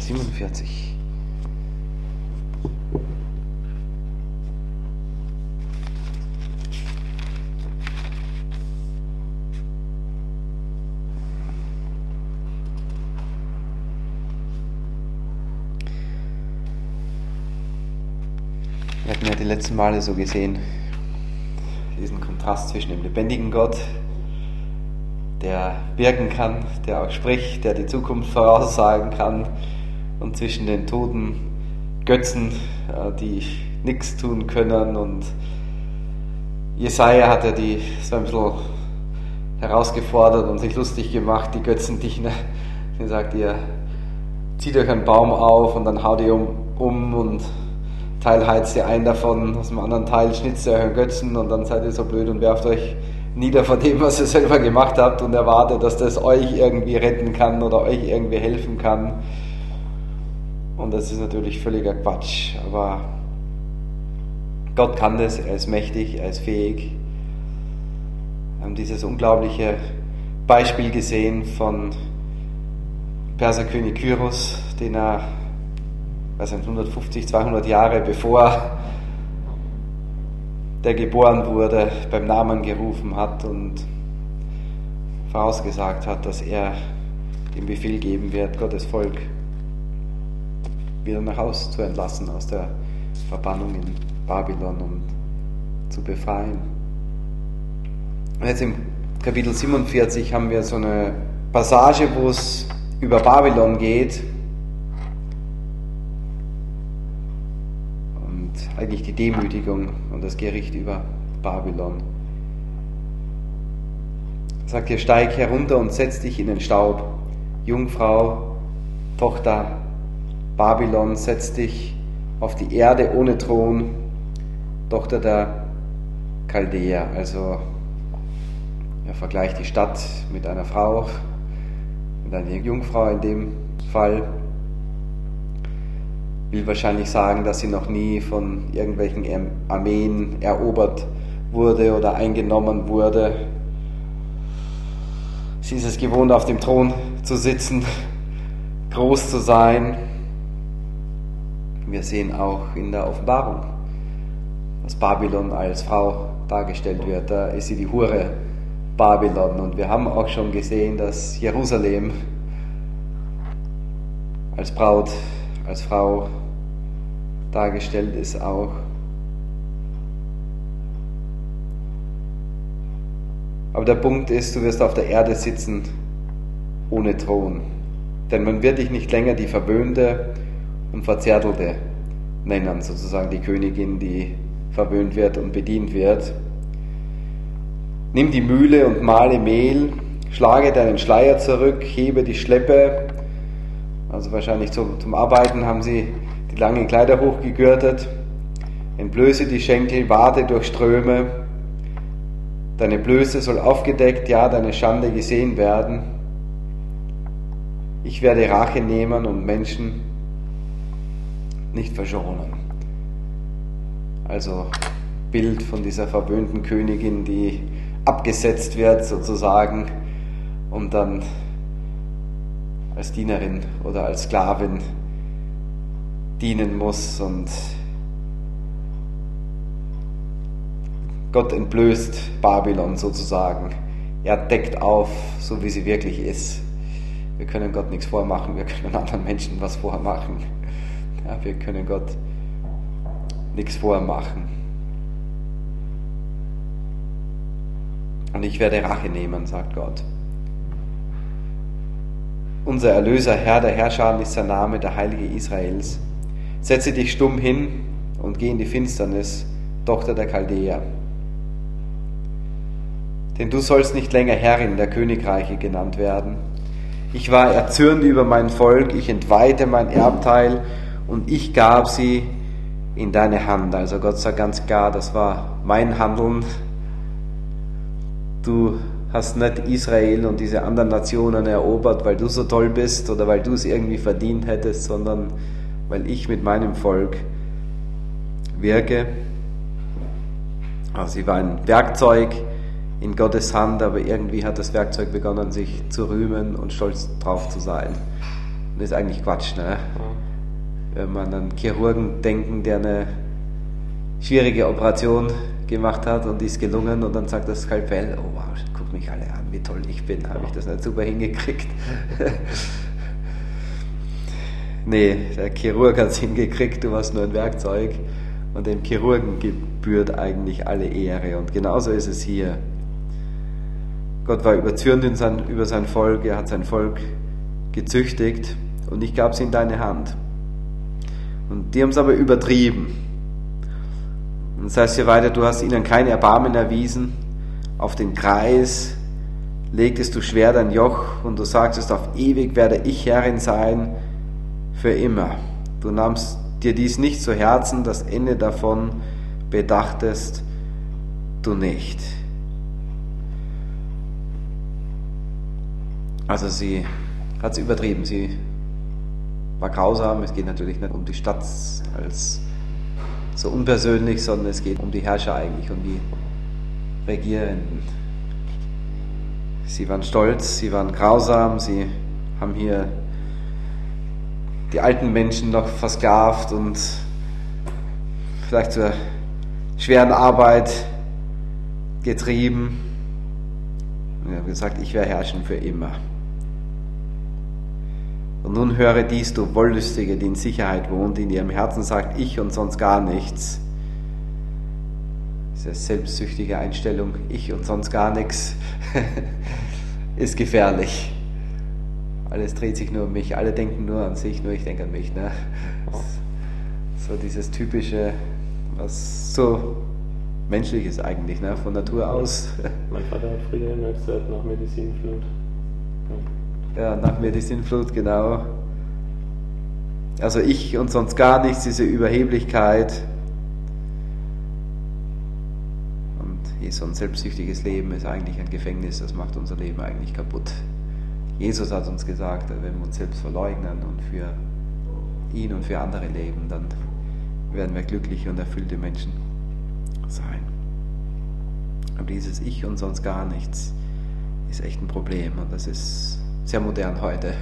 47. Wir hatten ja die letzten Male so gesehen, diesen Kontrast zwischen dem lebendigen Gott, der wirken kann, der auch spricht, der die Zukunft voraussagen kann, und zwischen den toten Götzen, die nichts tun können. Und Jesaja hat ja die so ein bisschen herausgefordert und sich lustig gemacht, die Götzendiener. Er sagt, ihr zieht euch einen Baum auf und dann haut ihr um und Teil heizt ihr ein davon, aus dem anderen Teil schnitzt ihr euch einen Götzen und dann seid ihr so blöd und werft euch nieder vor dem, was ihr selber gemacht habt und erwartet, dass das euch irgendwie retten kann oder euch irgendwie helfen kann. Und das ist natürlich völliger Quatsch. Aber Gott kann das, er ist mächtig, er ist fähig. Wir haben dieses unglaubliche Beispiel gesehen von Perserkönig Kyros, den er 150, 200 Jahre bevor der geboren wurde, beim Namen gerufen hat und vorausgesagt hat, dass er den Befehl geben wird, Gottes Volk wieder nach Hause zu entlassen aus der Verbannung in Babylon und zu befreien. Und jetzt im Kapitel 47 haben wir so eine Passage, wo es über Babylon geht. Eigentlich die Demütigung und das Gericht über Babylon. Er sagt hier, steig herunter und setz dich in den Staub. Jungfrau, Tochter Babylon, setz dich auf die Erde ohne Thron, Tochter der Chaldäer. Also er vergleicht die Stadt mit einer Frau, mit einer Jungfrau in dem Fall. Will wahrscheinlich sagen, dass sie noch nie von irgendwelchen Armeen erobert wurde oder eingenommen wurde. Sie ist es gewohnt, auf dem Thron zu sitzen, groß zu sein. Wir sehen auch in der Offenbarung, dass Babylon als Frau dargestellt wird. Da ist sie die Hure Babylon. Und wir haben auch schon gesehen, dass Jerusalem als Braut, als Frau dargestellt ist auch. Aber der Punkt ist, du wirst auf der Erde sitzen ohne Thron. Denn man wird dich nicht länger die Verwöhnte und Verzärtelte nennen, sozusagen die Königin, die verwöhnt wird und bedient wird. Nimm die Mühle und mahle Mehl, schlage deinen Schleier zurück, hebe die Schleppe. Also wahrscheinlich zum Arbeiten haben sie die langen Kleider hochgegürtet, entblöße die Schenkel, wade durch Ströme, deine Blöße soll aufgedeckt, ja, deine Schande gesehen werden. Ich werde Rache nehmen und Menschen nicht verschonen. Also Bild von dieser verwöhnten Königin, die abgesetzt wird sozusagen und dann als Dienerin oder als Sklavin dienen muss, und Gott entblößt Babylon sozusagen. Er deckt auf, so wie sie wirklich ist. Wir können Gott nichts vormachen, wir können anderen Menschen was vormachen. Ja, wir können Gott nichts vormachen. Und ich werde Rache nehmen, sagt Gott. Unser Erlöser, Herr der Herrscher ist sein Name, der Heilige Israels. Setze dich stumm hin und geh in die Finsternis, Tochter der Chaldäer. Denn du sollst nicht länger Herrin der Königreiche genannt werden. Ich war erzürnt über mein Volk, ich entweihte mein Erbteil und ich gab sie in deine Hand. Also Gott sagt ganz klar, das war mein Handeln. Du hast nicht Israel und diese anderen Nationen erobert, weil du so toll bist oder weil du es irgendwie verdient hättest, sondern weil ich mit meinem Volk wirke. Also sie war ein Werkzeug in Gottes Hand, aber irgendwie hat das Werkzeug begonnen, sich zu rühmen und stolz drauf zu sein. Und das ist eigentlich Quatsch, ne? Wenn man an einen Chirurgen denken, der eine schwierige Operation gemacht hat und die ist gelungen und dann sagt das Skalpell, oh wow, guck mich alle an, wie toll ich bin, habe ich das nicht super hingekriegt. Nee, der Chirurg hat es hingekriegt, du warst nur ein Werkzeug und dem Chirurgen gebührt eigentlich alle Ehre und genauso ist es hier. Gott war überzürnt über sein Volk, er hat sein Volk gezüchtigt und ich gab sie in deine Hand. Und die haben es aber übertrieben. Und das heißt hier weiter, du hast ihnen kein Erbarmen erwiesen, auf den Kreis legtest du schwer dein Joch und du sagtest, auf ewig werde ich Herrin sein, für immer. Du nahmst dir dies nicht zu Herzen, das Ende davon bedachtest du nicht. Also sie hat es übertrieben, sie war grausam, es geht natürlich nicht um die Stadt als so unpersönlich, sondern es geht um die Herrscher eigentlich, um die Regierenden. Sie waren stolz, sie waren grausam, sie haben hier die alten Menschen noch versklavt und vielleicht zur schweren Arbeit getrieben. Und er hat gesagt, ich werde herrschen für immer. Und nun höre dies, du Wollüstige, die in Sicherheit wohnt, die in ihrem Herzen sagt, ich und sonst gar nichts. Diese selbstsüchtige Einstellung, ich und sonst gar nichts, ist gefährlich. Alles dreht sich nur um mich, alle denken nur an sich, nur ich denke an mich. Ne? So dieses typische, was so menschlich ist eigentlich, ne? Von Natur aus. Mein Vater hat früher immer gesagt, nach mir die Sintflut. Ja, nach mir die Sintflut, genau. Also ich und sonst gar nichts, diese Überheblichkeit. Und so ein selbstsüchtiges Leben ist eigentlich ein Gefängnis, das macht unser Leben eigentlich kaputt. Jesus hat uns gesagt, wenn wir uns selbst verleugnen und für ihn und für andere leben, dann werden wir glückliche und erfüllte Menschen sein. Aber dieses Ich und sonst gar nichts ist echt ein Problem und das ist sehr modern heute.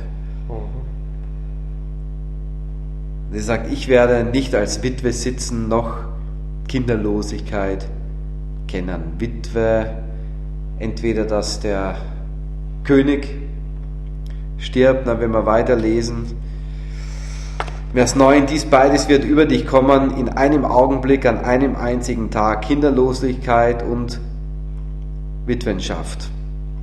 Sie sagt, ich werde nicht als Witwe sitzen, noch Kinderlosigkeit kennen. Witwe, entweder dass der König stirbt, wenn wir weiterlesen, Vers 9, dies beides wird über dich kommen, in einem Augenblick, an einem einzigen Tag, Kinderlosigkeit und Witwenschaft.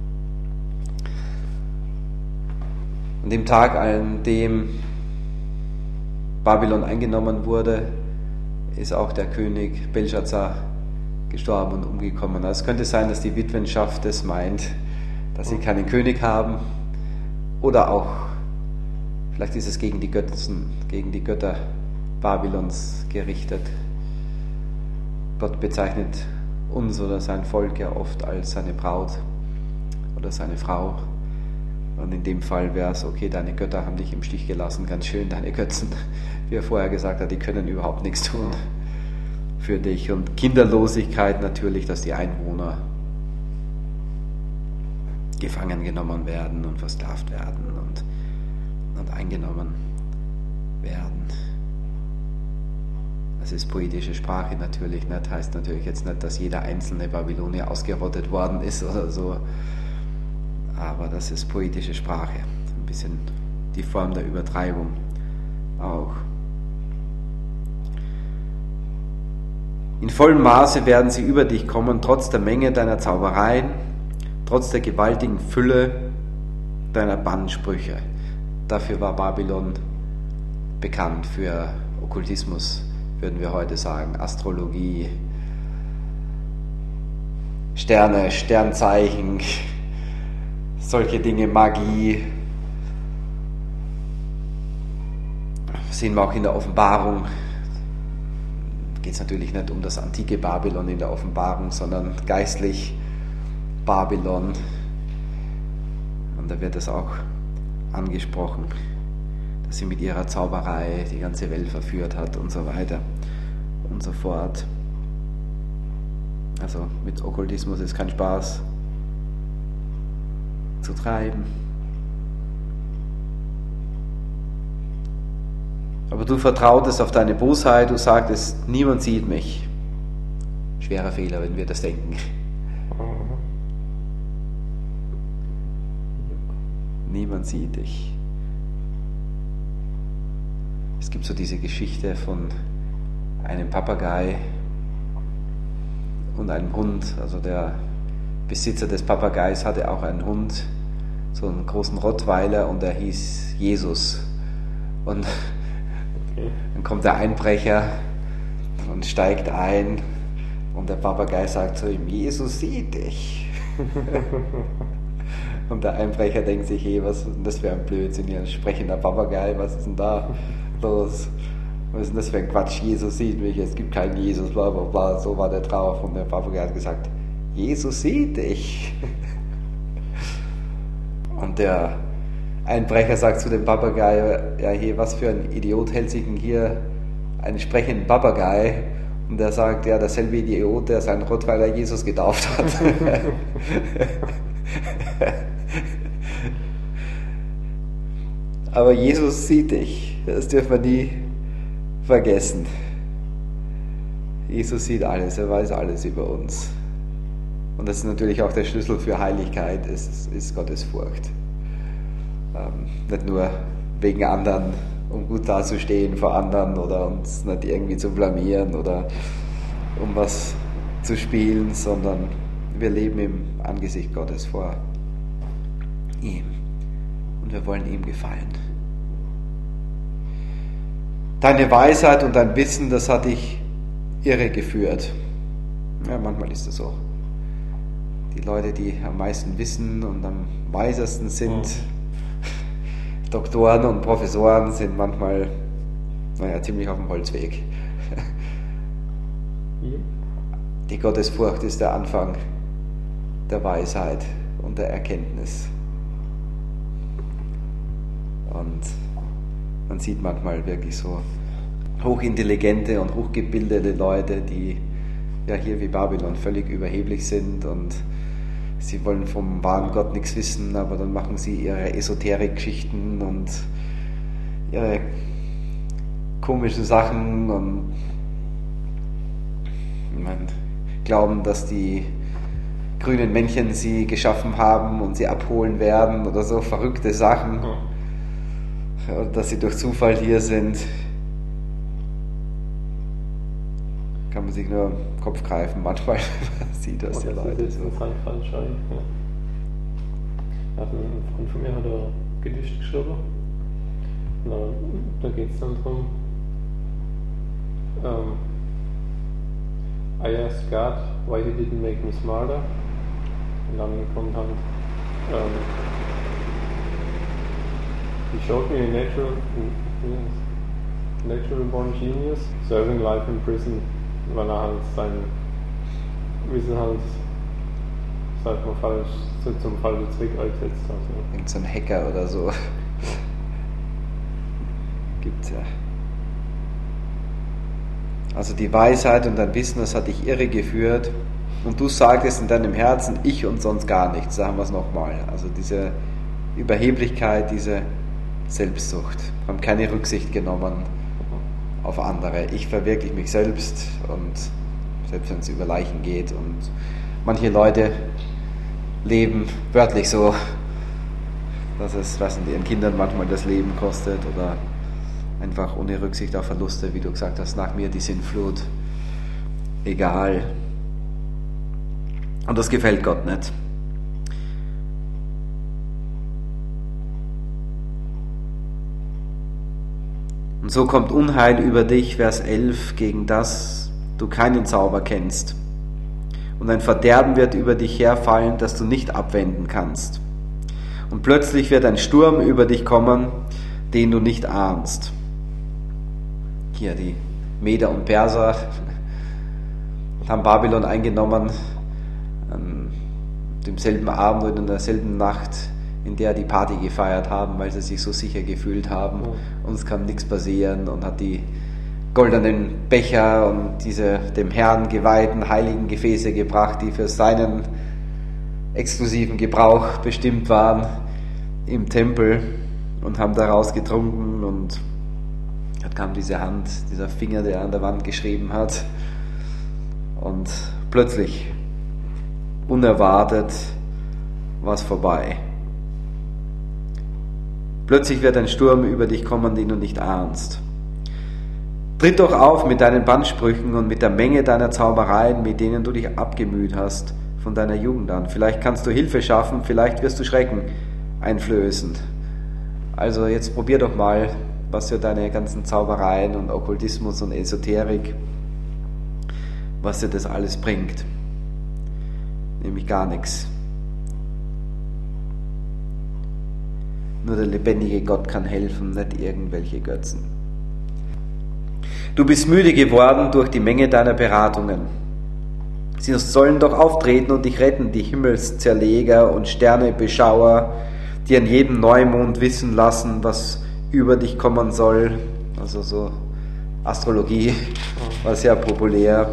An dem Tag, an dem Babylon eingenommen wurde, ist auch der König Belshazzar gestorben und umgekommen. Also es könnte sein, dass die Witwenschaft das meint, dass sie keinen König haben, oder auch, vielleicht ist es gegen die Götter Babylons gerichtet. Gott bezeichnet uns oder sein Volk ja oft als seine Braut oder seine Frau. Und in dem Fall wäre es, okay, deine Götter haben dich im Stich gelassen, ganz schön, deine Götzen, wie er vorher gesagt hat, die können überhaupt nichts tun für dich. Und Kinderlosigkeit natürlich, dass die Einwohner gefangen genommen werden und versklavt werden und eingenommen werden. Das ist poetische Sprache natürlich, das heißt natürlich jetzt nicht, dass jeder einzelne Babylonier ausgerottet worden ist oder so, aber das ist poetische Sprache, ein bisschen die Form der Übertreibung auch. In vollem Maße werden sie über dich kommen, trotz der Menge deiner Zaubereien, trotz der gewaltigen Fülle deiner Bannsprüche. Dafür war Babylon bekannt, für Okkultismus, würden wir heute sagen, Astrologie, Sterne, Sternzeichen, solche Dinge, Magie. Sehen wir auch in der Offenbarung. Geht es natürlich nicht um das antike Babylon in der Offenbarung, sondern geistlich Babylon. Und da wird es auch angesprochen, dass sie mit ihrer Zauberei die ganze Welt verführt hat und so weiter und so fort. Also mit Okkultismus ist kein Spaß zu treiben. Aber du vertrautest auf deine Bosheit, du sagtest, niemand sieht mich. Schwerer Fehler, wenn wir das denken. Niemand sieht dich. Es gibt so diese Geschichte von einem Papagei und einem Hund. Also der Besitzer des Papageis hatte auch einen Hund, so einen großen Rottweiler, und der hieß Jesus. Und dann kommt der Einbrecher und steigt ein und der Papagei sagt zu ihm, Jesus sieht dich. Und der Einbrecher denkt sich, hey, was ist denn das für ein Blödsinn hier, ein sprechender Papagei, was ist denn da los? Was ist denn das für ein Quatsch, Jesus sieht mich, es gibt keinen Jesus, bla bla bla, so war der drauf. Und der Papagei hat gesagt, Jesus sieht dich. Und der Einbrecher sagt zu dem Papagei, ja, hey, was für ein Idiot hält sich denn hier einen sprechenden Papagei? Und der sagt, ja, derselbe Idiot, der seinen Rottweiler Jesus getauft hat. Aber Jesus sieht dich, das dürfen wir nie vergessen. Jesus sieht alles, er weiß alles über uns. Und das ist natürlich auch der Schlüssel für Heiligkeit, ist Gottes Furcht. Nicht nur wegen anderen, um gut dazustehen vor anderen oder uns nicht irgendwie zu blamieren oder um was zu spielen, sondern wir leben im Angesicht Gottes vor ihm und wir wollen ihm gefallen. Deine Weisheit und dein Wissen, das hat dich irregeführt. Ja, manchmal ist das so. Die Leute, die am meisten wissen und am weisesten sind, Doktoren und Professoren, sind manchmal, ziemlich auf dem Holzweg. Die Gottesfurcht ist der Anfang der Weisheit und der Erkenntnis. Und man sieht manchmal wirklich so hochintelligente und hochgebildete Leute, die ja hier wie Babylon völlig überheblich sind und sie wollen vom wahren Gott nichts wissen, aber dann machen sie ihre Esoterik-Geschichten und ihre komischen Sachen und glauben, dass die grünen Männchen sie geschaffen haben und sie abholen werden oder so verrückte Sachen. Oder dass sie durch Zufall hier sind. Kann man sich nur im Kopf greifen, manchmal sieht das ja Leute. Das ist interessant, fand ich. Ja. Ein Freund von mir hat ein Gedicht geschrieben. Da geht es dann darum, I asked God why he didn't make me smarter. Und dann kommt halt, he showed me a natural born genius serving life in prison, weil er halt sein Wissen halt, sag mal, falsch, zum falschen Zweck eingesetzt hat. Ja. Irgend so ein Hacker oder so. Gibt's ja. Also die Weisheit und dein Wissen, das hat dich irregeführt. Und du sagtest in deinem Herzen, ich und sonst gar nichts. Sagen wir es nochmal. Also diese Überheblichkeit, diese Selbstsucht. Wir haben keine Rücksicht genommen auf andere. Ich verwirkliche mich selbst und selbst wenn es über Leichen geht. Und manche Leute leben wörtlich so, dass es, ihren Kindern manchmal das Leben kostet oder einfach ohne Rücksicht auf Verluste, wie du gesagt hast, nach mir die Sintflut. Egal. Und das gefällt Gott nicht. Und so kommt Unheil über dich, Vers 11, gegen das du keinen Zauber kennst. Und ein Verderben wird über dich herfallen, das du nicht abwenden kannst. Und plötzlich wird ein Sturm über dich kommen, den du nicht ahnst. Hier die Meder und Perser haben Babylon eingenommen an demselben Abend oder in derselben Nacht, in der die Party gefeiert haben, weil sie sich so sicher gefühlt haben. Uns kann nichts passieren, und hat die goldenen Becher und diese dem Herrn geweihten heiligen Gefäße gebracht, die für seinen exklusiven Gebrauch bestimmt waren im Tempel, und haben daraus getrunken und Dann kam diese Hand, dieser Finger, der an der Wand geschrieben hat. Und plötzlich, unerwartet, war es vorbei. Plötzlich wird ein Sturm über dich kommen, den du nicht ahnst. Tritt doch auf mit deinen Bandsprüchen und mit der Menge deiner Zaubereien, mit denen du dich abgemüht hast von deiner Jugend an. Vielleicht kannst du Hilfe schaffen, vielleicht wirst du Schrecken einflößen. Also jetzt probier doch mal, was dir deine ganzen Zaubereien und Okkultismus und Esoterik, was dir das alles bringt. Nämlich gar nichts. Nur der lebendige Gott kann helfen, nicht irgendwelche Götzen. Du bist müde geworden durch die Menge deiner Beratungen. Sie sollen doch auftreten und dich retten, die Himmelszerleger und Sternebeschauer, die an jedem Neumond wissen lassen, was über dich kommen soll. Also so Astrologie war sehr populär.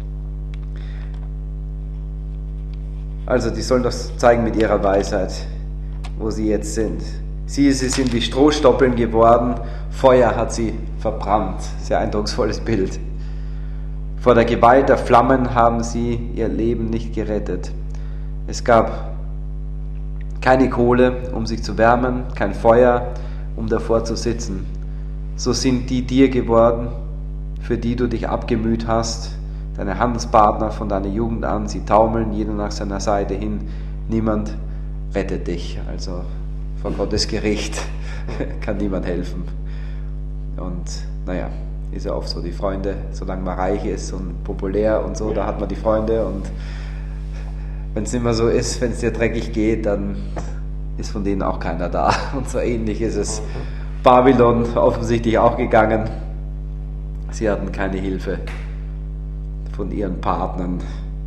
Also die sollen doch zeigen mit ihrer Weisheit, wo sie jetzt sind. Sie sind wie Strohstoppeln geworden, Feuer hat sie verbrannt. Sehr eindrucksvolles Bild. Vor der Gewalt der Flammen haben sie ihr Leben nicht gerettet. Es gab keine Kohle, um sich zu wärmen, kein Feuer, um davor zu sitzen. So sind die dir geworden, für die du dich abgemüht hast, deine Handelspartner von deiner Jugend an, sie taumeln, jeder nach seiner Seite hin, niemand rettet dich. Also vor Gottes Gericht kann niemand helfen. Und naja, ist ja oft so, die Freunde, solange man reich ist und populär und so, da hat man die Freunde, und wenn es nicht mehr so ist, wenn es dir dreckig geht, dann ist von denen auch keiner da. Und so ähnlich ist es Babylon offensichtlich auch gegangen. Sie hatten keine Hilfe von ihren Partnern.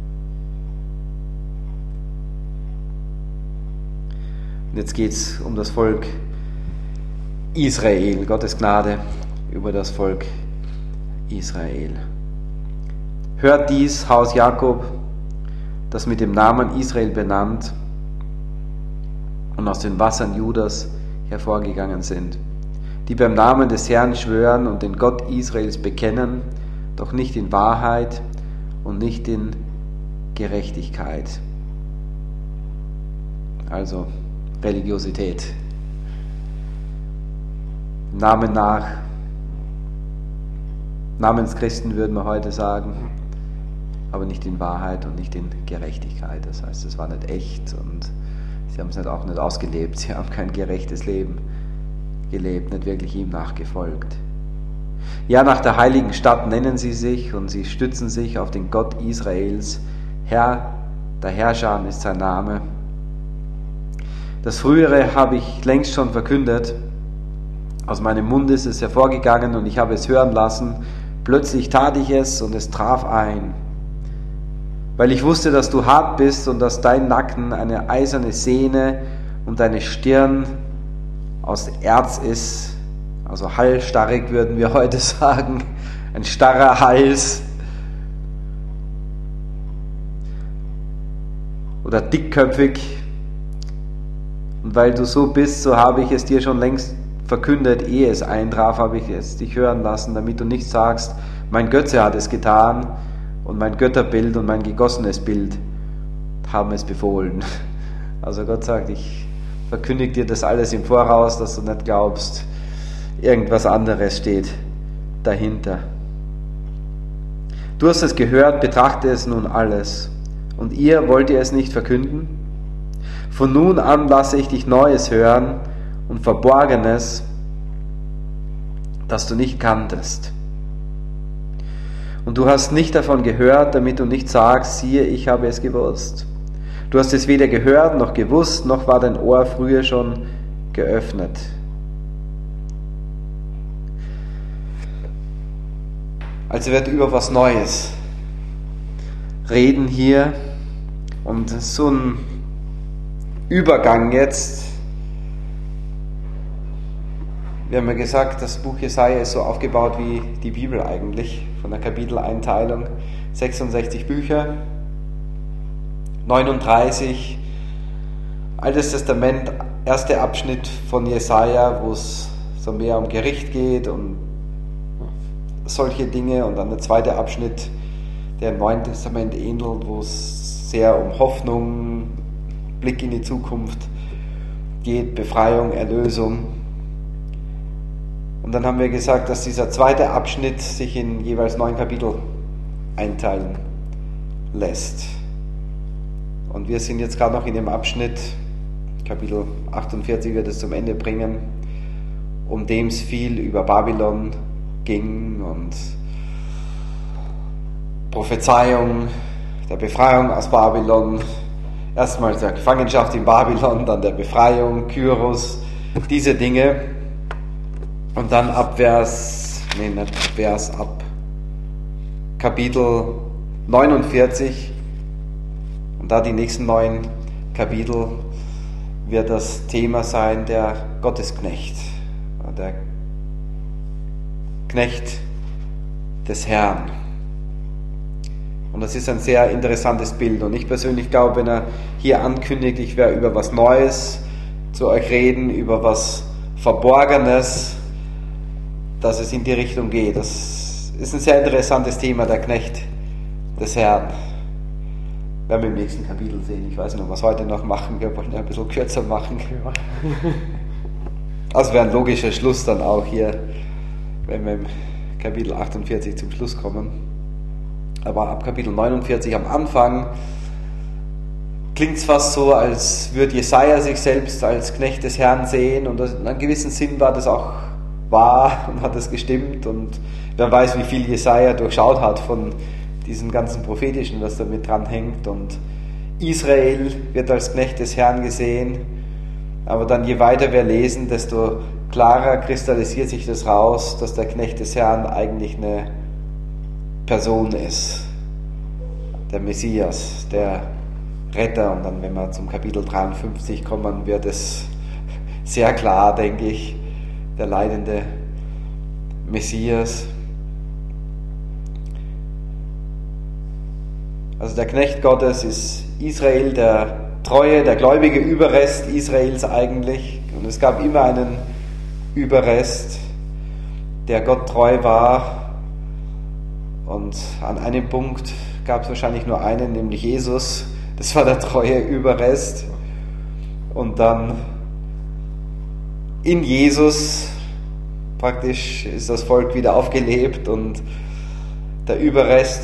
Und jetzt geht es um das Volk Israel, Gottes Gnade über das Volk Israel. Hört dies, Haus Jakob, das mit dem Namen Israel benannt und aus den Wassern Judas hervorgegangen sind, die beim Namen des Herrn schwören und den Gott Israels bekennen, doch nicht in Wahrheit und nicht in Gerechtigkeit. Also Religiosität. Namen nach, Namenschristen würden wir heute sagen, aber nicht in Wahrheit und nicht in Gerechtigkeit. Das heißt, es war nicht echt und sie haben es auch nicht ausgelebt. Sie haben kein gerechtes Leben gelebt, nicht wirklich ihm nachgefolgt. Ja, nach der heiligen Stadt nennen sie sich und sie stützen sich auf den Gott Israels. Herr, der Herrscher ist sein Name. Das Frühere habe ich längst schon verkündet. Aus meinem Mund ist es hervorgegangen und ich habe es hören lassen. Plötzlich tat ich es und es traf ein. Weil ich wusste, dass du hart bist und dass dein Nacken eine eiserne Sehne und deine Stirn aus Erz ist. Also halsstarrig würden wir heute sagen. Ein starrer Hals. Oder dickköpfig. Und weil du so bist, so habe ich es dir schon längst verkündet, ehe es eintraf, habe ich es dich hören lassen, damit du nicht sagst, mein Götze hat es getan und mein Götterbild und mein gegossenes Bild haben es befohlen. Also Gott sagt, ich verkündige dir das alles im Voraus, dass du nicht glaubst, irgendwas anderes steht dahinter. Du hast es gehört, betrachte es nun alles. Und ihr, wollt ihr es nicht verkünden? Von nun an lasse ich dich Neues hören und Verborgenes, das du nicht kanntest. Und du hast nicht davon gehört, damit du nicht sagst, siehe, ich habe es gewusst. Du hast es weder gehört noch gewusst, noch war dein Ohr früher schon geöffnet. Also wird über was Neues reden hier, und so ein Übergang jetzt. Wir haben ja gesagt, das Buch Jesaja ist so aufgebaut wie die Bibel eigentlich, von der Kapiteleinteilung. 66 Bücher, 39, Altes Testament, erster Abschnitt von Jesaja, wo es so mehr um Gericht geht und solche Dinge. Und dann der zweite Abschnitt, der im Neuen Testament ähnelt, wo es sehr um Hoffnung, Blick in die Zukunft geht, Befreiung, Erlösung. Und dann haben wir gesagt, dass dieser zweite Abschnitt sich in jeweils 9 Kapitel einteilen lässt. Und wir sind jetzt gerade noch in dem Abschnitt, Kapitel 48 wird es zum Ende bringen, um dem es viel über Babylon ging und Prophezeiung der Befreiung aus Babylon. Erstmal der Gefangenschaft in Babylon, dann der Befreiung, Kyros, diese Dinge. Und dann ab Kapitel 49 und da die nächsten 9 Kapitel wird das Thema sein der Gottesknecht, der Knecht des Herrn. Und das ist ein sehr interessantes Bild. Und ich persönlich glaube, wenn er hier ankündigt, ich werde über was Neues zu euch reden, über was Verborgenes, dass es in die Richtung geht. Das ist ein sehr interessantes Thema, der Knecht des Herrn. Werden wir im nächsten Kapitel sehen. Ich weiß nicht, was wir heute noch machen. Wir wollen ja ein bisschen kürzer machen. Ja. Also wäre ein logischer Schluss dann auch hier, wenn wir im Kapitel 48 zum Schluss kommen. Aber ab Kapitel 49 am Anfang klingt es fast so, als würde Jesaja sich selbst als Knecht des Herrn sehen. Und in einem gewissen Sinn war das auch wahr und hat es gestimmt. Und wer weiß, wie viel Jesaja durchschaut hat von diesem ganzen Prophetischen, was da mit dran hängt. Und Israel wird als Knecht des Herrn gesehen. Aber dann, je weiter wir lesen, desto klarer kristallisiert sich das raus, dass der Knecht des Herrn eigentlich eine Person ist. Der Messias, der Retter. Und dann, wenn wir zum Kapitel 53 kommen, wird es sehr klar, denke ich, der leidende Messias. Also der Knecht Gottes ist Israel, der treue, der gläubige Überrest Israels eigentlich. Und es gab immer einen Überrest, der Gott treu war. Und an einem Punkt gab es wahrscheinlich nur einen, nämlich Jesus. Das war der treue Überrest. Und dann in Jesus praktisch ist das Volk wieder aufgelebt und der Überrest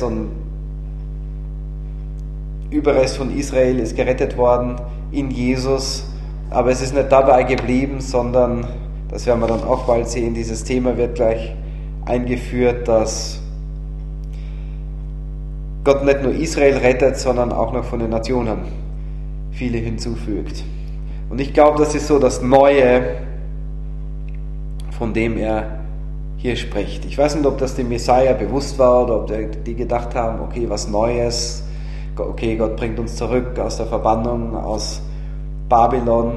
von Israel ist gerettet worden in Jesus. Aber es ist nicht dabei geblieben, sondern, das werden wir dann auch bald sehen, dieses Thema wird gleich eingeführt, dass Gott nicht nur Israel rettet, sondern auch noch von den Nationen viele hinzufügt. Und ich glaube, das ist so das Neue, von dem er hier spricht. Ich weiß nicht, ob das dem Jesaja bewusst war oder ob die gedacht haben, okay, was Neues, okay, Gott bringt uns zurück aus der Verbannung, aus Babylon.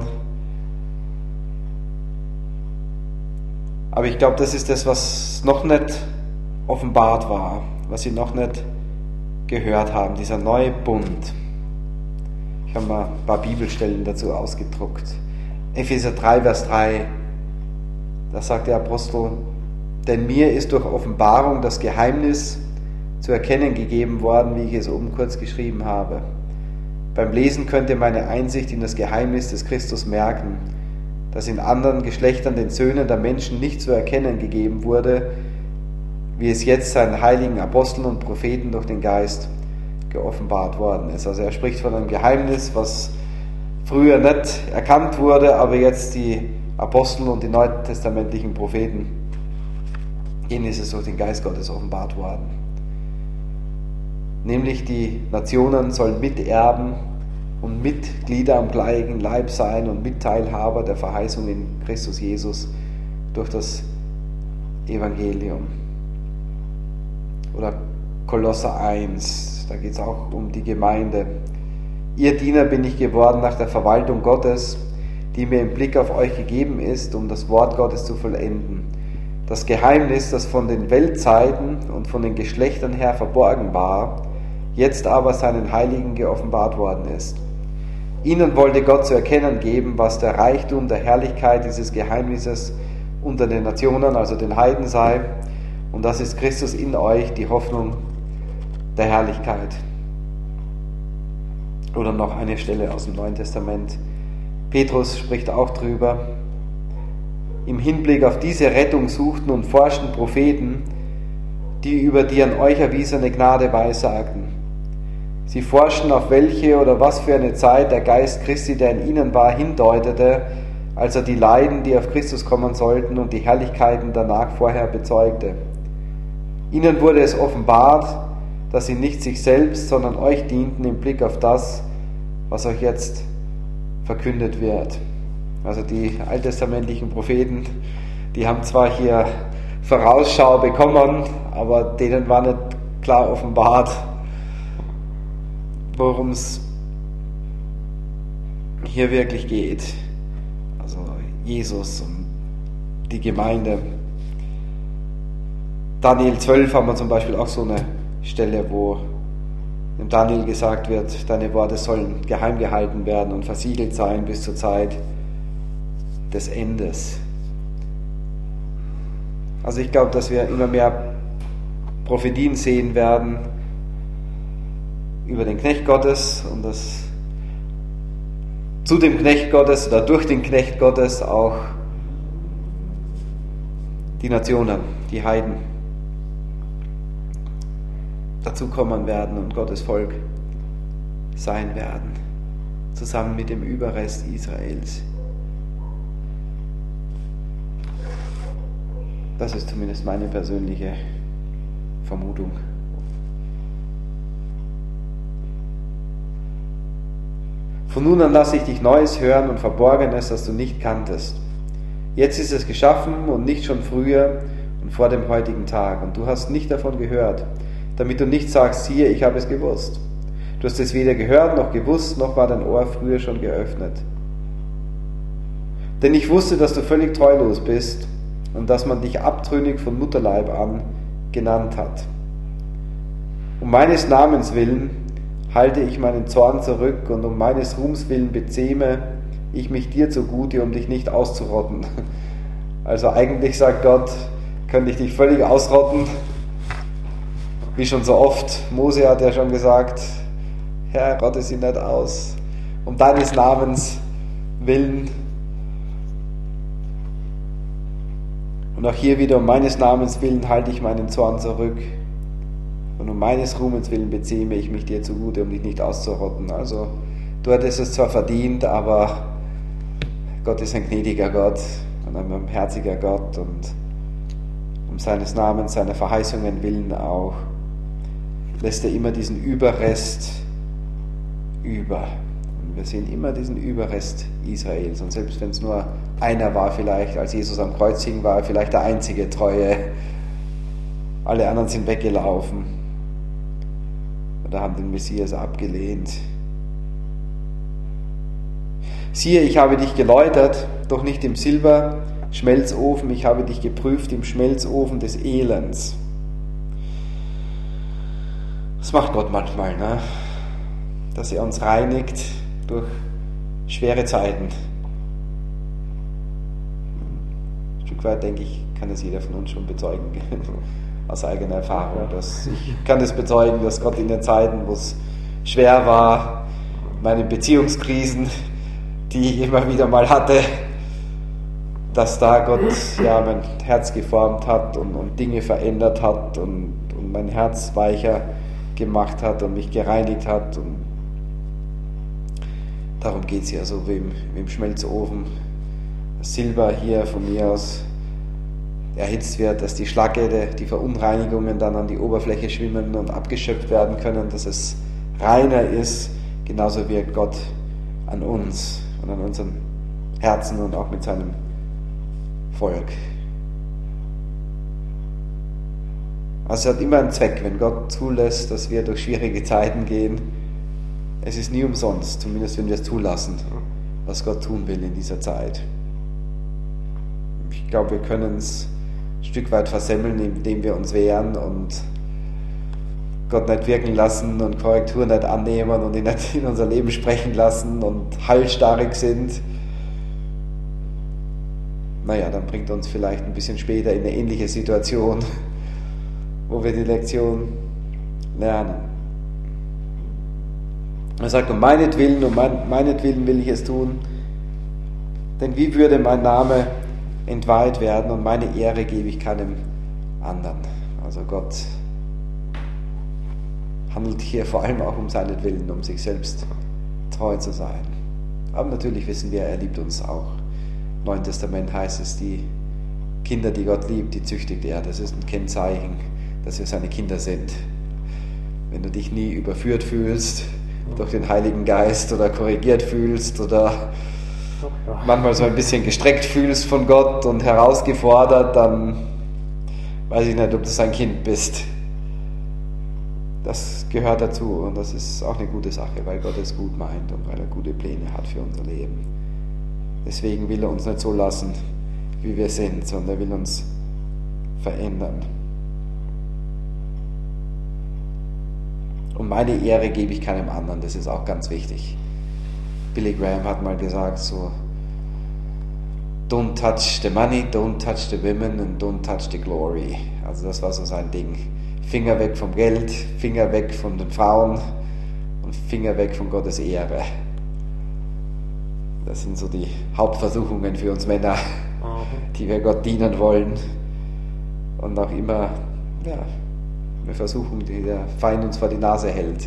Aber ich glaube, das ist das, was noch nicht offenbart war, was sie noch nicht gehört haben, dieser neue Bund. Ich habe mal ein paar Bibelstellen dazu ausgedruckt. Epheser 3, Vers 3, da sagt der Apostel, denn mir ist durch Offenbarung das Geheimnis zu erkennen gegeben worden, wie ich es oben kurz geschrieben habe. Beim Lesen könnt ihr meine Einsicht in das Geheimnis des Christus merken, das in anderen Geschlechtern den Söhnen der Menschen nicht zu erkennen gegeben wurde, wie es jetzt seinen heiligen Aposteln und Propheten durch den Geist geoffenbart worden ist. Also er spricht von einem Geheimnis, was früher nicht erkannt wurde, aber jetzt die Apostel und die neutestamentlichen Propheten, ihnen ist es durch den Geist Gottes offenbart worden. Nämlich die Nationen sollen Miterben und Mitglieder am gleichen Leib sein und Mitteilhaber der Verheißung in Christus Jesus durch das Evangelium. Oder Kolosser 1, da geht es auch um die Gemeinde. Ihr Diener bin ich geworden nach der Verwaltung Gottes, die mir im Blick auf euch gegeben ist, um das Wort Gottes zu vollenden. Das Geheimnis, das von den Weltzeiten und von den Geschlechtern her verborgen war, jetzt aber seinen Heiligen geoffenbart worden ist. Ihnen wollte Gott zu erkennen geben, was der Reichtum der Herrlichkeit dieses Geheimnisses unter den Nationen, also den Heiden sei, Und das ist Christus in euch, die Hoffnung der Herrlichkeit. Oder noch eine Stelle aus dem Neuen Testament. Petrus spricht auch drüber. Im Hinblick auf diese Rettung suchten und forschten Propheten, die über die an euch erwiesene Gnade weissagten. Sie forschten, auf welche oder was für eine Zeit der Geist Christi, der in ihnen war, hindeutete, als er die Leiden, die auf Christus kommen sollten, und die Herrlichkeiten danach vorher bezeugte. Ihnen wurde es offenbart, dass sie nicht sich selbst, sondern euch dienten im Blick auf das, was euch jetzt verkündet wird. Also die alttestamentlichen Propheten, die haben zwar hier Vorausschau bekommen, aber denen war nicht klar offenbart, worum es hier wirklich geht. Also Jesus und die Gemeinde. Daniel 12 haben wir zum Beispiel auch so eine Stelle, wo dem Daniel gesagt wird, deine Worte sollen geheim gehalten werden und versiegelt sein bis zur Zeit des Endes. Also ich glaube, dass wir immer mehr Prophetien sehen werden über den Knecht Gottes und dass zu dem Knecht Gottes oder durch den Knecht Gottes auch die Nationen, die Heiden dazu kommen werden und Gottes Volk sein werden, zusammen mit dem Überrest Israels. Das ist zumindest meine persönliche Vermutung. Von nun an lasse ich dich Neues hören und Verborgenes, das du nicht kanntest. Jetzt ist es geschaffen und nicht schon früher und vor dem heutigen Tag. Und du hast nicht davon gehört, damit du nicht sagst, siehe, ich habe es gewusst. Du hast es weder gehört noch gewusst, noch war dein Ohr früher schon geöffnet. Denn ich wusste, dass du völlig treulos bist und dass man dich abtrünnig von Mutterleib an genannt hat. Um meines Namens willen halte ich meinen Zorn zurück und um meines Ruhms willen bezähme ich mich dir zugute, um dich nicht auszurotten. Also eigentlich sagt Gott, könnte ich dich völlig ausrotten. Wie schon so oft, Mose hat ja schon gesagt, Herr, rotte sie nicht aus. Um deines Namens willen. Und auch hier wieder, um meines Namens willen halte ich meinen Zorn zurück. Und um meines Ruhmens willen bezähme ich mich dir zugute, um dich nicht auszurotten. Also du hattest es zwar verdient, aber Gott ist ein gnädiger Gott und ein barmherziger Gott und um seines Namens, seiner Verheißungen willen auch, lässt er immer diesen Überrest über. Und wir sehen immer diesen Überrest Israels. Und selbst wenn es nur einer war vielleicht, als Jesus am Kreuz hing, war er vielleicht der einzige Treue. Alle anderen sind weggelaufen oder haben den Messias abgelehnt. Siehe, ich habe dich geläutert, doch nicht im Silberschmelzofen, ich habe dich geprüft im Schmelzofen des Elends. Das macht Gott manchmal, ne? Dass er uns reinigt durch schwere Zeiten. Ein Stück weit, denke ich, kann das jeder von uns schon bezeugen, aus eigener Erfahrung. Ich kann das bezeugen, dass Gott in den Zeiten, wo es schwer war, meine Beziehungskrisen, die ich immer wieder mal hatte, dass da Gott ja mein Herz geformt hat und Dinge verändert hat und mein Herz weicher gemacht hat und mich gereinigt hat. Und darum geht es ja so wie im Schmelzofen. Das Silber hier von mir aus erhitzt wird, dass die Schlacke, die Verunreinigungen dann an die Oberfläche schwimmen und abgeschöpft werden können, dass es reiner ist, genauso wirkt Gott an uns und an unseren Herzen und auch mit seinem Volk. Also es hat immer einen Zweck, wenn Gott zulässt, dass wir durch schwierige Zeiten gehen. Es ist nie umsonst, zumindest wenn wir es zulassen, was Gott tun will in dieser Zeit. Ich glaube, wir können es ein Stück weit versemmeln, indem wir uns wehren und Gott nicht wirken lassen und Korrektur nicht annehmen und ihn nicht in unser Leben sprechen lassen und halsstarrig sind. Naja, dann bringt uns vielleicht ein bisschen später in eine ähnliche Situation wo wir die Lektion lernen. Er sagt, um meinetwillen will ich es tun, denn wie würde mein Name entweiht werden und meine Ehre gebe ich keinem anderen. Also Gott handelt hier vor allem auch um seinetwillen, um sich selbst treu zu sein. Aber natürlich wissen wir, er liebt uns auch. Im Neuen Testament heißt es, die Kinder, die Gott liebt, die züchtigt er. Das ist ein Kennzeichen, dass wir seine Kinder sind. Wenn du dich nie überführt fühlst durch den Heiligen Geist oder korrigiert fühlst oder manchmal so ein bisschen gestreckt fühlst von Gott und herausgefordert, dann weiß ich nicht, ob du sein Kind bist. Das gehört dazu und das ist auch eine gute Sache, weil Gott es gut meint und weil er gute Pläne hat für unser Leben. Deswegen will er uns nicht so lassen, wie wir sind, sondern er will uns verändern. Und meine Ehre gebe ich keinem anderen, das ist auch ganz wichtig. Billy Graham hat mal gesagt, so, don't touch the money, don't touch the women and don't touch the glory. Also das war so sein Ding. Finger weg vom Geld, Finger weg von den Frauen und Finger weg von Gottes Ehre. Das sind so die Hauptversuchungen für uns Männer, die wir Gott dienen wollen. Und auch immer, ja, eine Versuchung, die der Feind uns vor die Nase hält.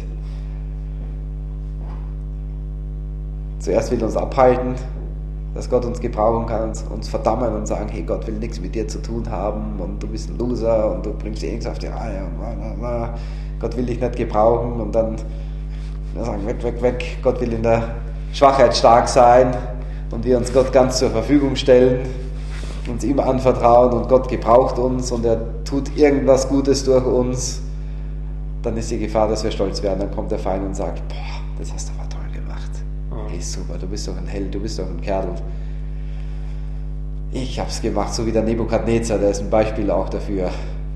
Zuerst will er uns abhalten, dass Gott uns gebrauchen kann, uns verdammen und sagen, hey, Gott will nichts mit dir zu tun haben und du bist ein Loser und du bringst dir nichts auf die Reihe und blablabla. Gott will dich nicht gebrauchen und dann sagen, weg, weg, weg. Gott will in der Schwachheit stark sein und wir uns Gott ganz zur Verfügung stellen, uns ihm anvertrauen und Gott gebraucht uns und er tut irgendwas Gutes durch uns. Dann ist die Gefahr, dass wir stolz werden. Dann kommt der Feind und sagt, boah, das hast du aber toll gemacht. Hey, super, du bist doch ein Held, du bist doch ein Kerl. Ich hab's gemacht, so wie der Nebukadnezar, der ist ein Beispiel auch dafür.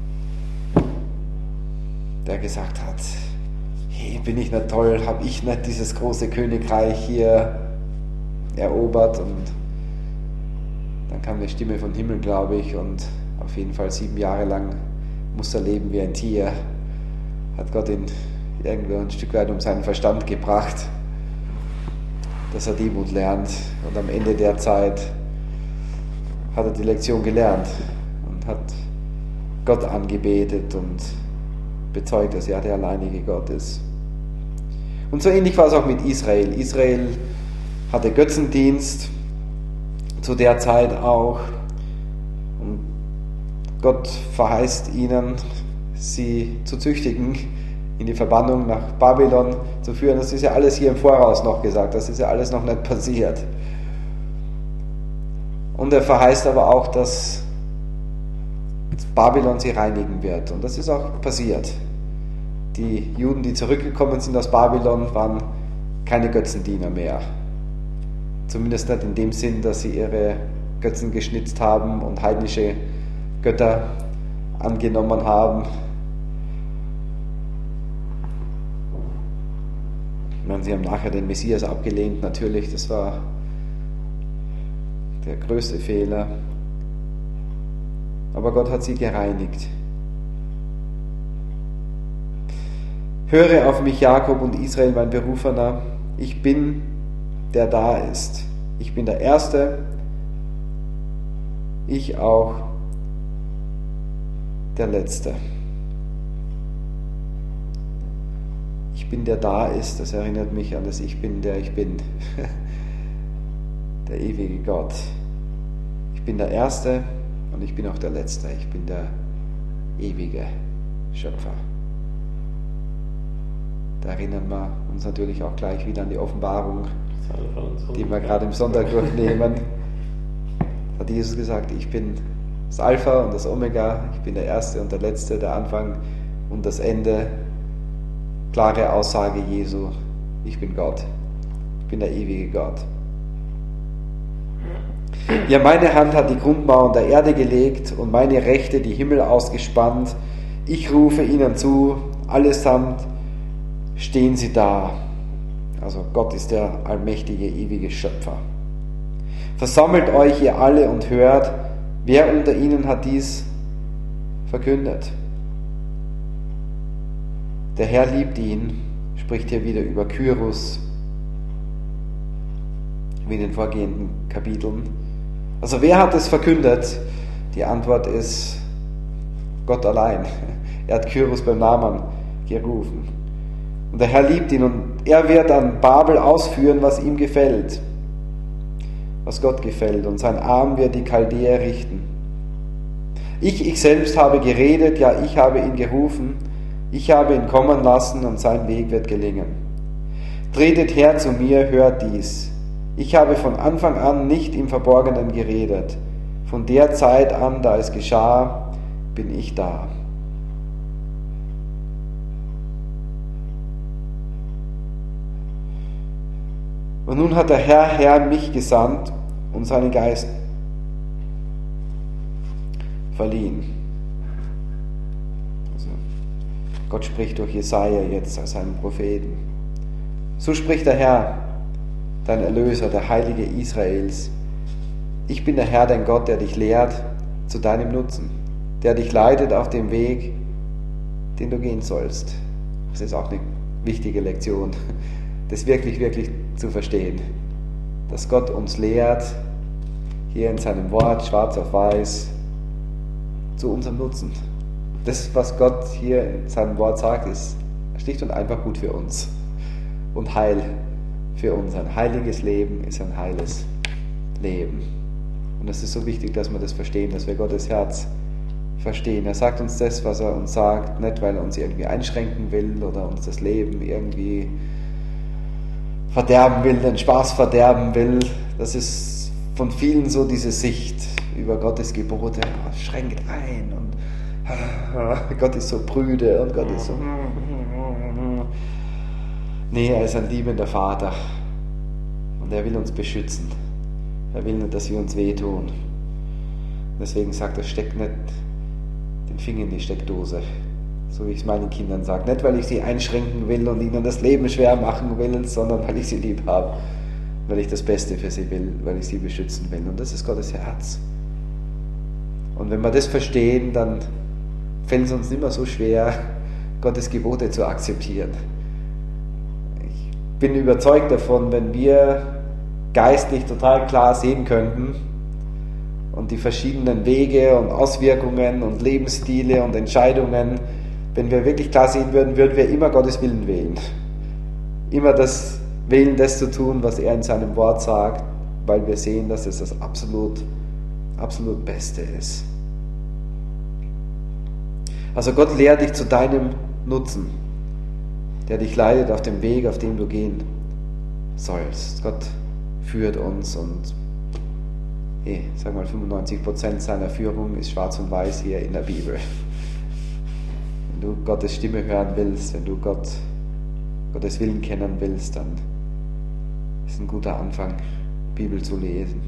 Der gesagt hat, hey, bin ich nicht toll, habe ich nicht dieses große Königreich hier erobert? Und dann kam eine Stimme vom Himmel, glaube ich, und auf jeden Fall 7 Jahre lang muss er leben wie ein Tier. Hat Gott ihn irgendwo ein Stück weit um seinen Verstand gebracht, dass er Demut lernt. Und am Ende der Zeit hat er die Lektion gelernt und hat Gott angebetet und bezeugt, dass er der alleinige Gott ist. Und so ähnlich war es auch mit Israel. Israel hatte Götzendienst zu der Zeit auch. Und Gott verheißt ihnen, sie zu züchtigen, in die Verbannung nach Babylon zu führen. Das ist ja alles hier im Voraus noch gesagt, das ist ja alles noch nicht passiert. Und er verheißt aber auch, dass Babylon sie reinigen wird. Und das ist auch passiert. Die Juden, die zurückgekommen sind aus Babylon, waren keine Götzendiener mehr. Zumindest nicht in dem Sinn, dass sie ihre Götzen geschnitzt haben und heidnische Götter angenommen haben. Sie haben nachher den Messias abgelehnt, natürlich, das war der größte Fehler. Aber Gott hat sie gereinigt. Höre auf mich, Jakob und Israel, mein Berufener, ich bin, der da ist. Ich bin der Erste, ich auch der Letzte. Ich bin, der da ist, das erinnert mich an das Ich bin, der ich bin. Der ewige Gott. Ich bin der Erste und ich bin auch der Letzte. Ich bin der ewige Schöpfer. Da erinnern wir uns natürlich auch gleich wieder an die Offenbarung, die wir gerade im Sonntag durchnehmen. Da hat Jesus gesagt, ich bin das Alpha und das Omega, ich bin der Erste und der Letzte, der Anfang und das Ende. Klare Aussage Jesu, ich bin Gott, ich bin der ewige Gott. Ja, meine Hand hat die Grundmauern der Erde gelegt und meine Rechte die Himmel ausgespannt. Ich rufe ihnen zu, allesamt stehen sie da. Also Gott ist der allmächtige, ewige Schöpfer. Versammelt euch ihr alle und hört, wer unter ihnen hat dies verkündet. Der Herr liebt ihn, spricht hier wieder über Kyros, wie in den vorgehenden Kapiteln. Also wer hat es verkündet? Die Antwort ist Gott allein. Er hat Kyros beim Namen gerufen. Und der Herr liebt ihn und er wird an Babel ausführen, was ihm gefällt, was Gott gefällt, und sein Arm wird die Chaldäer richten. Ich selbst habe geredet, ja, ich habe ihn gerufen, ich habe ihn kommen lassen und sein Weg wird gelingen. Tretet her zu mir, hört dies. Ich habe von Anfang an nicht im Verborgenen geredet. Von der Zeit an, da es geschah, bin ich da. Und nun hat der Herr mich gesandt und seinen Geist verliehen. Also Gott spricht durch Jesaja jetzt als einen Propheten. So spricht der Herr, dein Erlöser, der Heilige Israels. Ich bin der Herr, dein Gott, der dich lehrt zu deinem Nutzen, der dich leitet auf dem Weg, den du gehen sollst. Das ist auch eine wichtige Lektion, das wirklich, wirklich zu verstehen, dass Gott uns lehrt, hier in seinem Wort, schwarz auf weiß, zu unserem Nutzen. Das, was Gott hier in seinem Wort sagt, ist schlicht und einfach gut für uns und Heil für uns. Ein heiliges Leben ist ein heiles Leben. Und es ist so wichtig, dass wir das verstehen, dass wir Gottes Herz verstehen. Er sagt uns das, was er uns sagt, nicht weil er uns irgendwie einschränken will oder uns das Leben irgendwie verderben will, den Spaß verderben will. Das ist von vielen so diese Sicht über Gottes Gebote. Oh, schränkt ein und Gott ist so prüde und Gott ist so... Nee, er ist ein liebender Vater und er will uns beschützen. Er will nicht, dass wir uns wehtun. Deswegen sagt er, steck nicht den Finger in die Steckdose, so wie ich es meinen Kindern sage. Nicht, weil ich sie einschränken will und ihnen das Leben schwer machen will, sondern weil ich sie lieb habe, weil ich das Beste für sie will, weil ich sie beschützen will. Und das ist Gottes Herz. Und wenn wir das verstehen, dann fällt es uns nicht mehr so schwer, Gottes Gebote zu akzeptieren. Ich bin überzeugt davon, wenn wir geistlich total klar sehen könnten und die verschiedenen Wege und Auswirkungen und Lebensstile und Entscheidungen, wenn wir wirklich klar sehen würden, würden wir immer Gottes Willen wählen. Immer das wählen, das zu tun, was er in seinem Wort sagt, weil wir sehen, dass es das absolut Beste ist. Also Gott lehrt dich zu deinem Nutzen, der dich leitet auf dem Weg, auf dem du gehen sollst. Gott führt uns und sag mal 95% seiner Führung ist schwarz und weiß hier in der Bibel. Wenn du Gottes Stimme hören willst, wenn du Gottes Willen kennen willst, dann ist ein guter Anfang, Bibel zu lesen.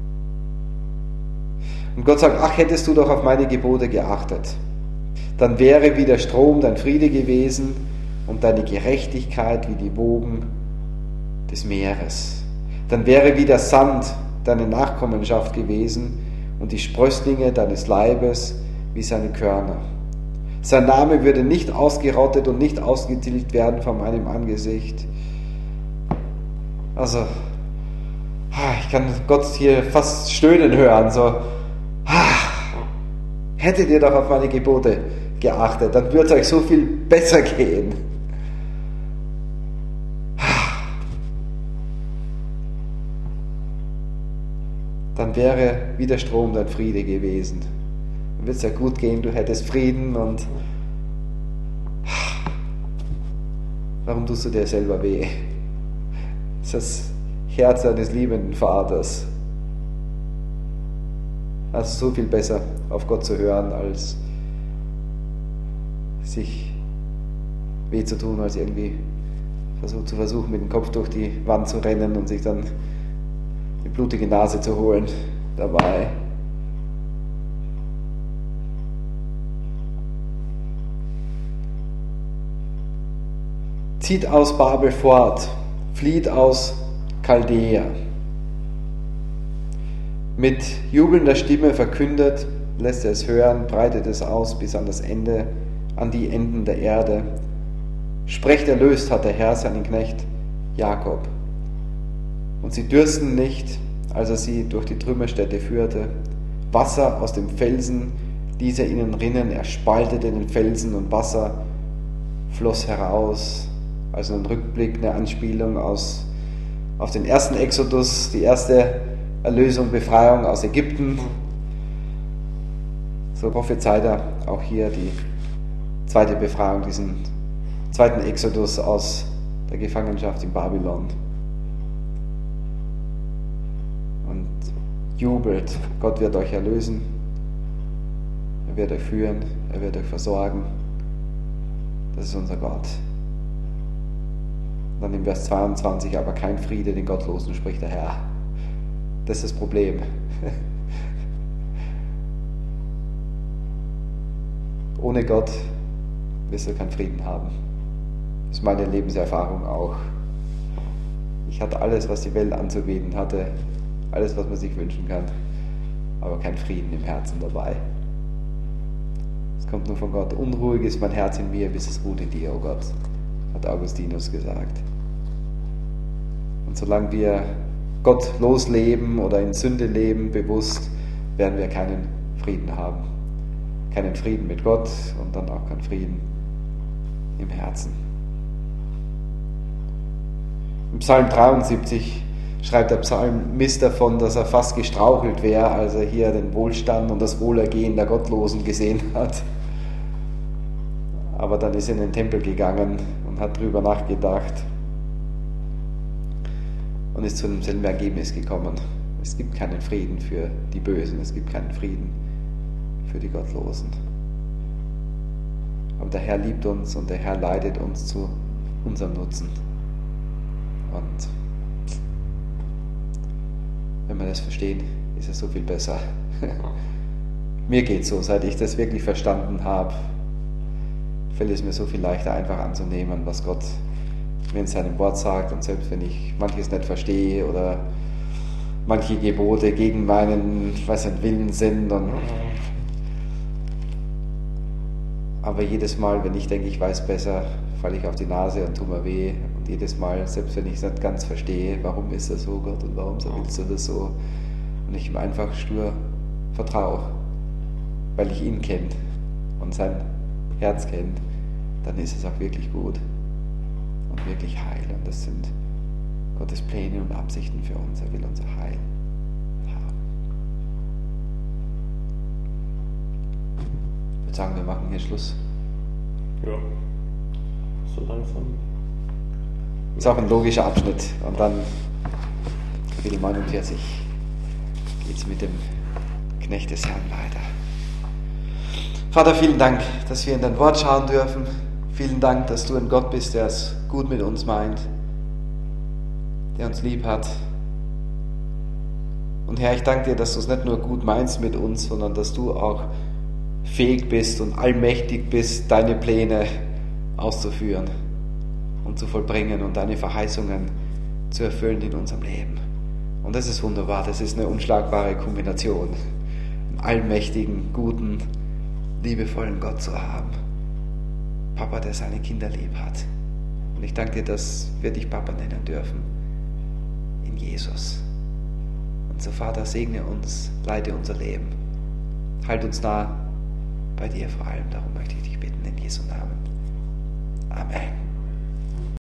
Und Gott sagt, ach, hättest du doch auf meine Gebote geachtet, dann wäre wie der Strom dein Friede gewesen und deine Gerechtigkeit wie die Wogen des Meeres. Dann wäre wie der Sand deine Nachkommenschaft gewesen und die Sprösslinge deines Leibes wie seine Körner. Sein Name würde nicht ausgerottet und nicht ausgetilgt werden von meinem Angesicht. Also, ich kann Gott hier fast stöhnen hören, so, hättet ihr doch auf meine Gebote geachtet, dann würde es euch so viel besser gehen. Dann wäre wie der Strom dein Friede gewesen. Dann würde es ja gut gehen, du hättest Frieden und warum tust du dir selber weh? Das ist das Herz eines liebenden Vaters. Also so viel besser auf Gott zu hören, als sich weh zu tun, als irgendwie zu versuchen, mit dem Kopf durch die Wand zu rennen und sich dann die blutige Nase zu holen dabei. Zieht aus Babel fort, flieht aus Chaldäa. Mit jubelnder Stimme verkündet, lässt er es hören, breitet es aus bis an das Ende, an die Enden der Erde. Sprecht, erlöst hat der Herr seinen Knecht Jakob. Und sie dürsten nicht, als er sie durch die Trümmerstätte führte. Wasser aus dem Felsen ließ er ihnen rinnen, er spaltete den Felsen und Wasser floss heraus. Also ein Rückblick, eine Anspielung auf den ersten Exodus, die erste Erlösung, Befreiung aus Ägypten. So prophezeit er auch hier die zweite Befreiung, diesen zweiten Exodus aus der Gefangenschaft in Babylon. Und jubelt, Gott wird euch erlösen, er wird euch führen, er wird euch versorgen. Das ist unser Gott. Dann im Vers 22, aber kein Friede den Gottlosen, spricht der Herr. Das ist das Problem. Ohne Gott wirst du keinen Frieden haben. Das ist meine Lebenserfahrung auch. Ich hatte alles, was die Welt anzubieten hatte, alles, was man sich wünschen kann, aber kein Frieden im Herzen dabei. Es kommt nur von Gott. Unruhig ist mein Herz in mir, bis es ruht in dir, oh Gott, hat Augustinus gesagt. Und solange wir gottlos leben oder in Sünde leben, bewusst, werden wir keinen Frieden haben. Keinen Frieden mit Gott und dann auch keinen Frieden im Herzen. Im Psalm 73 schreibt der Psalmist davon, dass er fast gestrauchelt wäre, als er hier den Wohlstand und das Wohlergehen der Gottlosen gesehen hat. Aber dann ist er in den Tempel gegangen und hat drüber nachgedacht und ist zu demselben Ergebnis gekommen. Es gibt keinen Frieden für die Bösen, es gibt keinen Frieden für die Gottlosen. Aber der Herr liebt uns und der Herr leitet uns zu unserem Nutzen. Und wenn wir das verstehen, ist es so viel besser. Mir geht es so, seit ich das wirklich verstanden habe, fällt es mir so viel leichter, einfach anzunehmen, was Gott mir in seinem Wort sagt. Und selbst wenn ich manches nicht verstehe oder manche Gebote gegen meinen Willen sind. Aber jedes Mal, wenn ich denke, ich weiß besser, falle ich auf die Nase und tue mir weh. Und jedes Mal, selbst wenn ich es nicht ganz verstehe, warum ist das so, Gott, und warum willst du das so? Und ich ihm einfach stur vertraue, weil ich ihn kenne und sein Herz kennt, dann ist es auch wirklich gut und wirklich heil. Und das sind Gottes Pläne und Absichten für uns. Er will unser Heil haben. Ich würde sagen, wir machen hier Schluss. Ja, so langsam. Ist auch ein logischer Abschnitt. Und dann Kapitel 49 geht es mit dem Knecht des Herrn weiter. Vater, vielen Dank, dass wir in dein Wort schauen dürfen. Vielen Dank, dass du ein Gott bist, der es gut mit uns meint, der uns lieb hat. Und Herr, ich danke dir, dass du es nicht nur gut meinst mit uns, sondern dass du auch fähig bist und allmächtig bist, deine Pläne auszuführen und zu vollbringen und deine Verheißungen zu erfüllen in unserem Leben. Und das ist wunderbar, das ist eine unschlagbare Kombination, einen allmächtigen, guten, liebevollen Gott zu haben. Papa, der seine Kinder lieb hat. Und ich danke dir, dass wir dich Papa nennen dürfen. In Jesus. Und so, Vater, segne uns, leite unser Leben. Halt uns nah bei dir vor allem. Darum möchte ich dich bitten, in Jesu Namen. Amen.